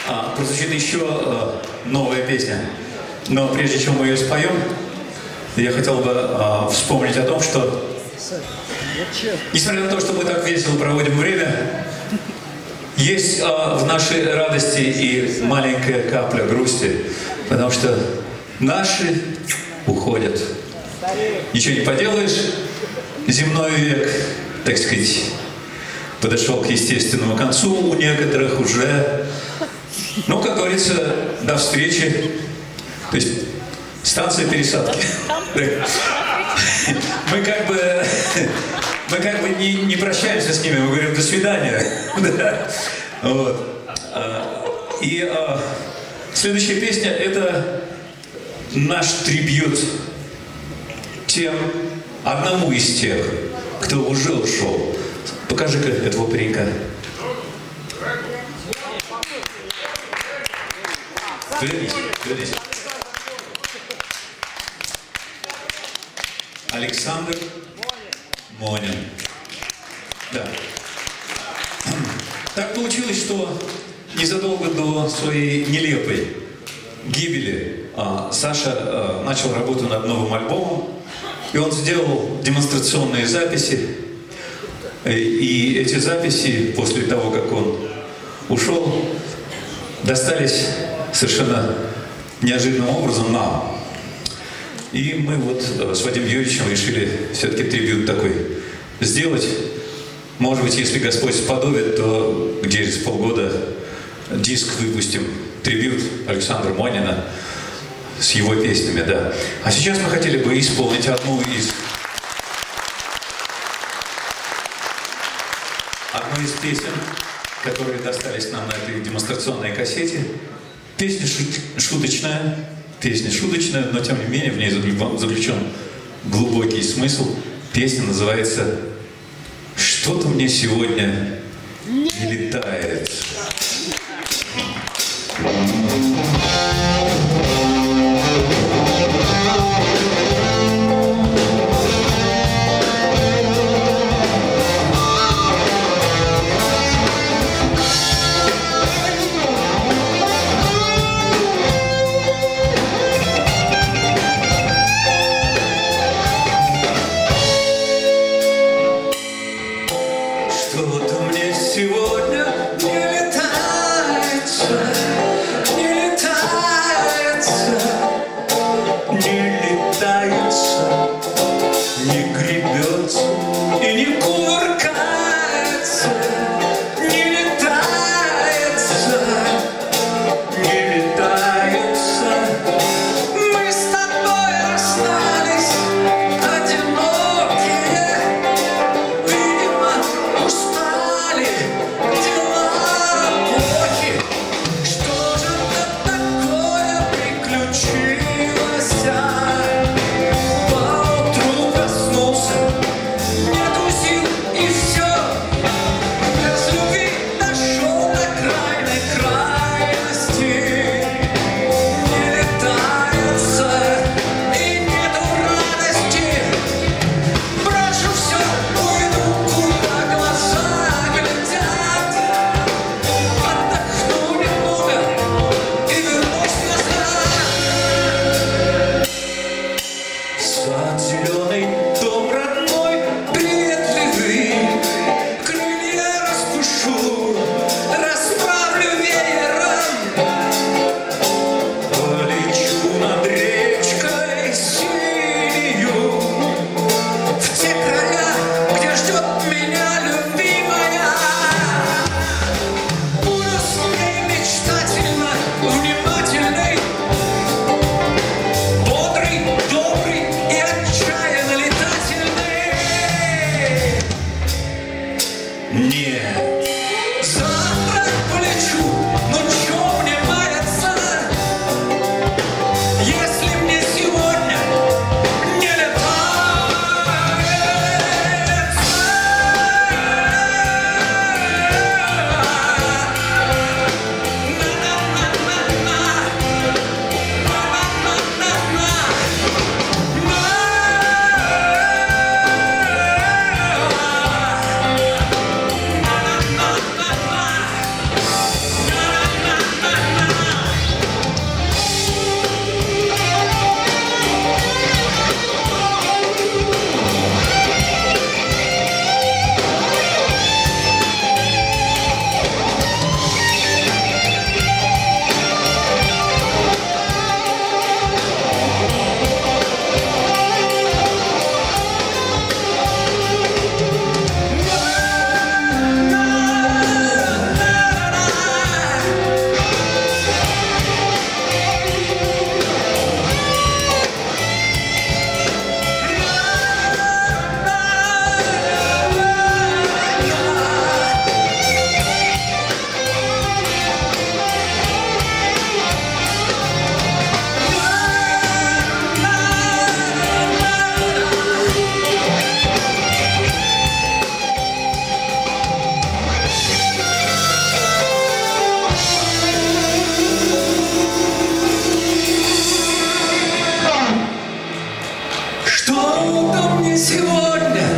Прозвучит еще новая песня. Но прежде чем мы ее споем, я хотел бы вспомнить о том, что, несмотря на то, что мы так весело проводим время, есть в нашей радости и маленькая капля грусти, потому что наши уходят. Ничего не поделаешь, земной век, так сказать, подошел к естественному концу, у некоторых уже, ну, как говорится, до встречи, то есть станция пересадки. Мы как бы не прощаемся с ними, мы говорим «до свидания». Вот. И следующая песня – это наш трибьют одному из тех, кто уже ушел. Покажи-ка этого паренька. Вернись. Александр Монин. Да. Так получилось, что незадолго до своей нелепой гибели Саша начал работу над новым альбомом, и он сделал демонстрационные записи. И эти записи, после того, как он ушел, достались совершенно неожиданным образом нам. И мы вот с Вадимом Юрьевичем решили все-таки трибьют такой сделать. Может быть, если Господь сподобит, то через полгода диск выпустим, трибьют Александра Монина с его песнями, да. А сейчас мы хотели бы исполнить одну из песен, которые достались нам на этой демонстрационной кассете. Песня шуточная, но тем не менее в ней заключен глубокий смысл. Песня называется «Что-то мне сегодня не летает». Что-то мне сегодня не летает. Кто-то мне сегодня